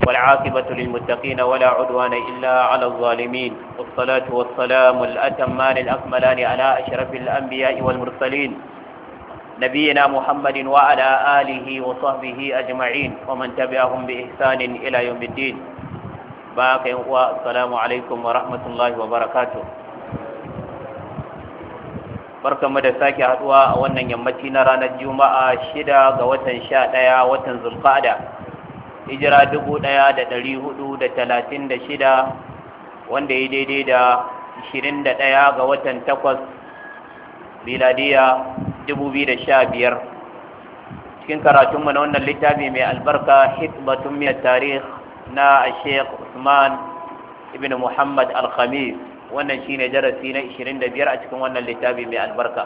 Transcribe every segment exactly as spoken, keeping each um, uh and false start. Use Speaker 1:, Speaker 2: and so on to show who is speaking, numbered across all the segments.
Speaker 1: والعاقبة للمتقين ولا عدوان إلا على الظالمين والصلاة والسلام الأتمان الأكملان على أشرف الأنبياء والمرسلين نبينا محمد وعلى آله وصحبه أجمعين ومن تبعهم بإحسان إلى يوم الدين. باقي والسلام عليكم ورحمة الله وبركاته. barkanmu da sake haduwa a wannan yammaci na ranar Juma'a shida ga watan sha ɗaya watan Zulqa'ada, hijira dubu ɗaya da ɗari hudu da talatin da shida, wanda ya daidai da ishirin da ɗaya ga watan takwas miladiya dubu biyu da sha biyar. Cikin karatunmu na wannan littafi mai albarka hikmatun min tarikh na Sheikh Usman ibn Muhammad al-Khamis, wannan shine darasi na ishirin da biyar a cikin wannan littafi mai albarka.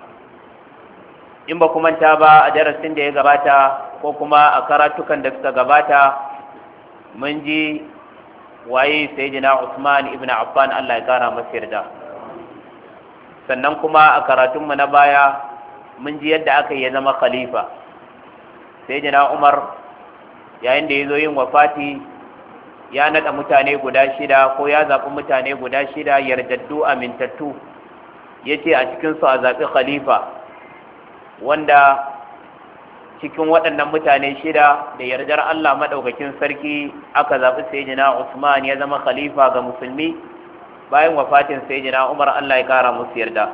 Speaker 1: In ba ku manta ba, a darasin da ya gabata ko kuma a karatukan da suka gabata mun ji waye sayyidina Usman ibn Affan, Allah ya kara masa yarda. Sannan kuma a karatunmu na baya mun ji yadda aka yi zama khalifa. Sayyidina Umar yayin da ya zo yin wafati ya naɗa mutane guda shida ko ya zaɓi mutane guda shida yardaddu amintattu, ya ce a cikinsu a zaɓi khalifa, wanda cikin waɗannan mutane shida da yardar Allah maɗaukakin sarki aka zaɓi sayyidina Usman ya zama khalifa ga musulmi bayan wafatin sayyidina Umar, Allah ya ƙara musu yarda.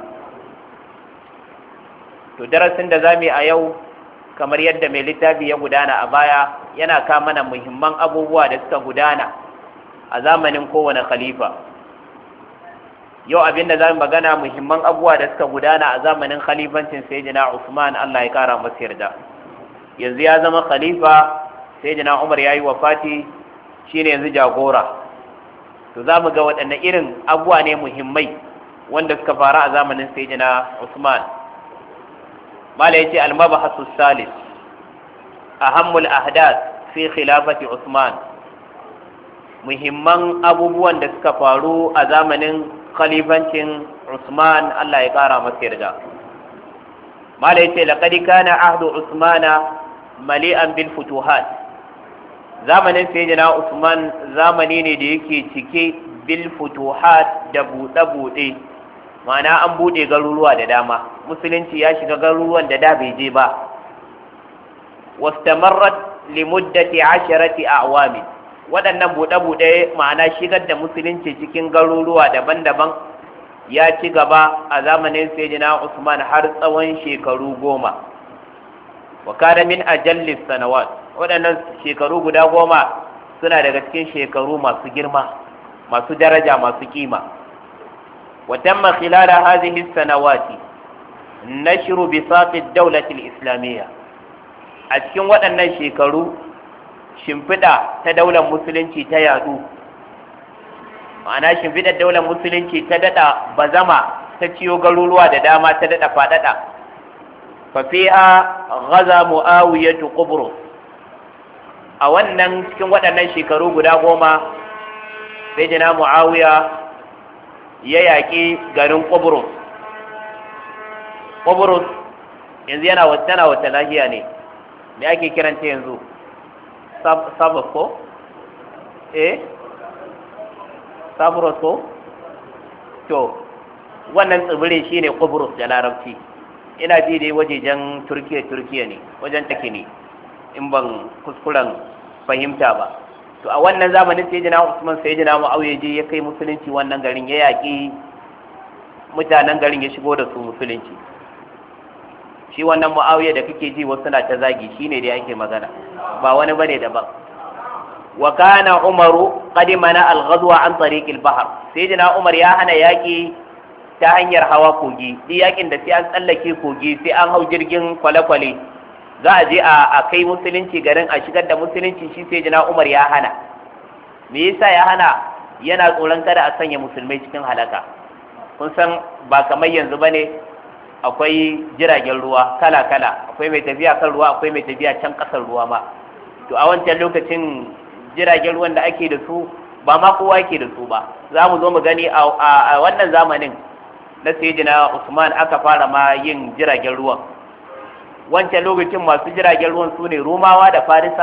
Speaker 1: To darasin da za mu yi a yau, kamar yadda mai littafi ya gudana a baya, yana ka mana muhimman abubuwa da suka gudana a zamanin kowane khalifa. Yau abinda za mu magana muhimman abubuwa da suka gudana a zamanin khalifancin sayyidina Usman, Allah ya kara masa yarda. Yanzu ya zama khalifa, sayyidina Umar ya yi wafati, shine yanzu jagora. To za mu ga waɗanne irin abubuwa ne muhimmai wanda suka faru a zamanin sayyidina Usman. mala yace al-mabahasu salis ahammul ahdath fi khilafati Usman, muhimman abubuwan da suka faru a zamanin khalifancin Usman, Allah ya kara masa yarda. mala yace laqad kana ahdu Usmana mali'an bil futuhat, zamanin sayyidina Usman zamani ne da yake cike bil futuhat da buɗe-buɗe, ma'ana an buɗe garuruwa da dama, musulunci ya shiga garuruwan da da bai je ba. wastamarrat limuddati asharati a'wami, waɗannan buɗe-buɗe ma'ana shigar da musulunci cikin garuruwa daban-daban ya ci gaba a zamanin sayyidina Usman har tsawon shekaru goma. wa kana min ajallis sanawat, waɗannan shekaru guda goma suna daga cikin shekaru masu girma, masu daraja, masu kima. وتم خلال هذه السنوات نشر بساط الدولة الإسلامية، أتكلم وأن شيكرو شنفدا تدولة مسلمة تيادو، معنى شنفدا الدولة مسلمة تدتا بزما تتيو قلولوا داما تدتا فادتا. ففيها غزا معاوية قبرص، أولا cikin waɗannan shekaru guda goma sayyidina Muawiya ya yaƙi garin Qubrus. Qubrus yanzu yana wata wata lahiya ne, me ake kiranta yanzu? Sabos ko? Eh? Sabros ko? To, wannan tsibirin shine Qubrus da larabci. Ina ji dai wajejen Turkiya Turkiya ne, wajen take ne, in ban kuskuren fahimta ba. To a wannan zamanin sayyidina Usman sayyidina Muawiya je ya kai musulunci wannan garin, ya yaƙi mutanen garin, ya shigo da su musulunci. Shi wannan Muawiya da kake ji wasu na ta zagi, shine da yake magana, ba wani bane daban. wa kana Umaru qad mana al-ghazwa an tariq al-bahr, sayyidina Umar ya hana yaƙi ta hanyar hawa kogi. Di yaƙin da sai an tsallake kogi, sai an hau jirgin kwale-kwale za a je a kai musulunci garin, a shigar da musulunci, shi sai jina Umar ya hana. Me yasa ya hana? Yana tsoron kada a sanya musulmai cikin halaka. Kun san ba kamar yanzu bane, akwai jiragen ruwa kala-kala, akwai mai tafiya kan ruwa, akwai mai tafiya can ƙasar ruwa ma. To a wancan lokacin jiragen ruwan da ake da su ba ma kowa yake da su ba. Za mu zo mu gani a wannan zamanin na sayyidina Usman aka fara ma yin jiragen ruwan. Wancan lokacin masu jiragen ruwan su ne Romawa da Farisa